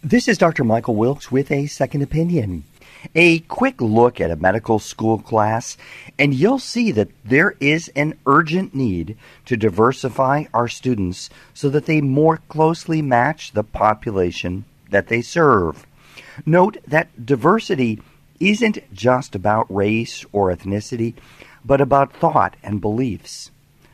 This is Dr. Michael Wilkes with a second opinion. A quick look at a medical school class, and you'll see that there is an urgent need to diversify our students so that they more closely match the population that they serve. Note that diversity isn't just about race or ethnicity, but about thought and beliefs.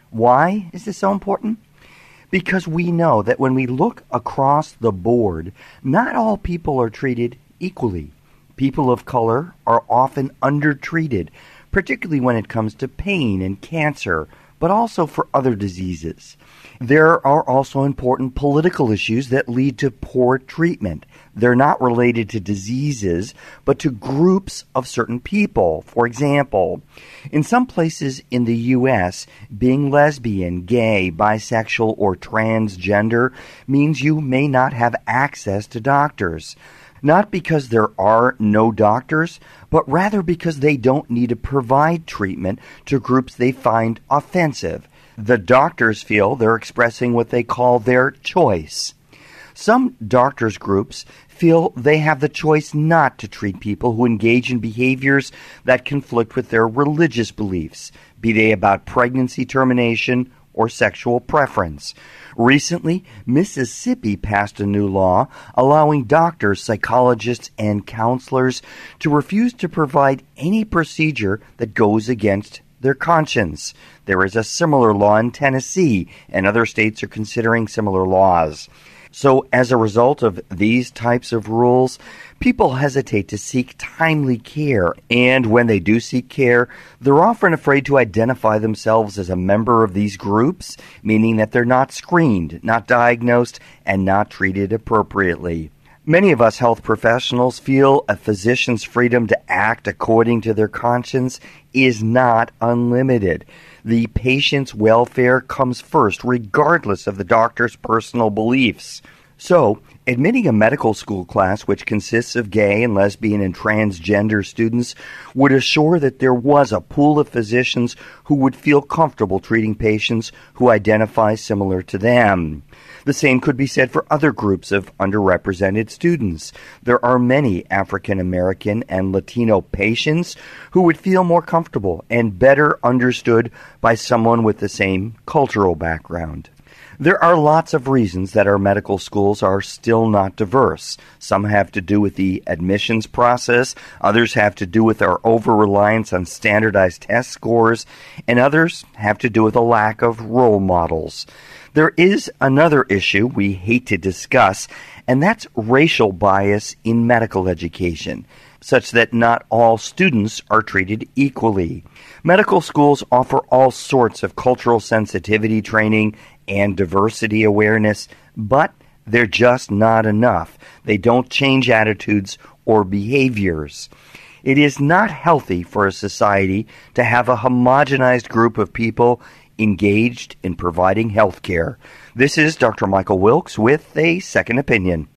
Why is this so important? Because we know that when we look across the board, not all people are treated equally. People of color are often undertreated, particularly when it comes to pain and cancer, but also for other diseases. There are also important political issues that lead to poor treatment. They're not related to diseases, but to groups of certain people. For example, in some places in the U.S., being lesbian, gay, bisexual, or transgender means you may not have access to doctors. Not because there are no doctors, but rather because they don't need to provide treatment to groups they find offensive. The doctors feel they're expressing what they call their choice. Some doctors' groups feel they have the choice not to treat people who engage in behaviors that conflict with their religious beliefs, be they about pregnancy termination or sexual preference. Recently, Mississippi passed a new law allowing doctors, psychologists, and counselors to refuse to provide any procedure that goes against their conscience. There is a similar law in Tennessee, and other states are considering similar laws. So as a result of these types of rules, people hesitate to seek timely care, and when they do seek care, they're often afraid to identify themselves as a member of these groups, meaning that they're not screened, not diagnosed, and not treated appropriately. Many of us health professionals feel a physician's freedom to act according to their conscience is not unlimited. The patient's welfare comes first, regardless of the doctor's personal beliefs. So, admitting a medical school class which consists of gay and lesbian and transgender students would assure that there was a pool of physicians who would feel comfortable treating patients who identify similar to them. The same could be said for other groups of underrepresented students. There are many African American and Latino patients who would feel more comfortable and better understood by someone with the same cultural background. There are lots of reasons that our medical schools are still not diverse. Some have to do with the admissions process, others have to do with our over-reliance on standardized test scores, and others have to do with a lack of role models. There is another issue we hate to discuss, and that's racial bias in medical education, such that not all students are treated equally. Medical schools offer all sorts of cultural sensitivity training and diversity awareness, but they're just not enough. They don't change attitudes or behaviors. It is not healthy for a society to have a homogenized group of people engaged in providing health care. This is Dr. Michael Wilkes with a second opinion.